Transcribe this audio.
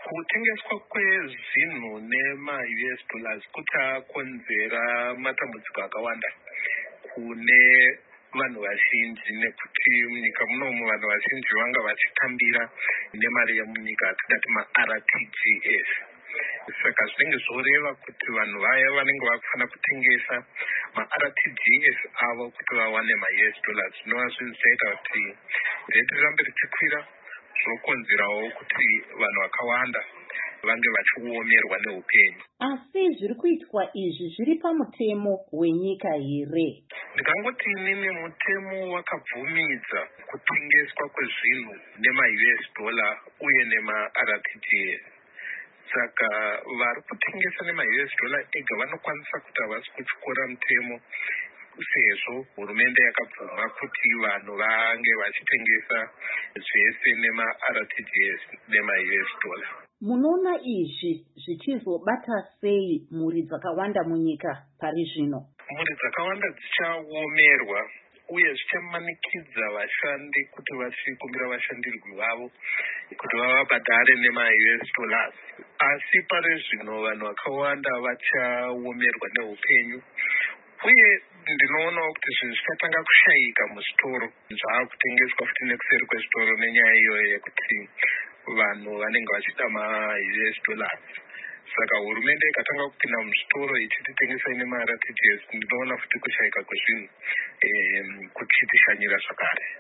Kutengeswa kwezvinhu nema-US dollars kutakonzera matambudziko akawanda kune vanhu vazhinji, nekuti munyika munomu vanhu vazhinji vanga vachitambira nemari yemunyika atingati ma-RTGS. Saka zvinenge zvoreva kuti vanhu vaya vanenge vakufanira kutengesa ma-RTGS avo kuti vawane ma-US dollars. Zvinova zvinhu zvichaita kuti rate rirambe richikwira, zvinokonzerawo kuti vanhu vakawanda vange vachiomerwa neupenyu. Asi zviri kuitwa izvi zviri pamutemo wenyika here? Ndikangoti inini mutemo wakabvumidza kutengeswa kwezvinhu nema-US dollar uye nema-RTGS. Saka vari kutengesa nema-US dollar ega vanokwanisa kuti havasi kutyora mutemo, sezvo hurumende yakabvuma kuti vanhu vange vachitengesa zvese nema-RTGS nema-US dollar. Munoona izvi zvichizobata sei mhuri dzakawanda munyika pari zvino? Mhuri dzakawanda dzichaomerwa uye zvichamanikidza vashandi kuti vachikumbira vashandirwi vavo kuti vavabhadhare nema-US dollars. Asi pari zvino vanhu vakawanda vachaomerwa neupenyu, uye ndinoonawo kuti zvinhu zvichatanga kushayika muzvitoro zvaakutengeswa futi nekuseri kwezvitoro nenyaya iyoyo yekuti vanhu vanenge vachida ma-US dollars. Saka hurumende ikatanga kupinda muzvitoro ichititengesai nema-RTGS, ndinoona futi kushayika kwezvinhu kuchitishanyira zvakare.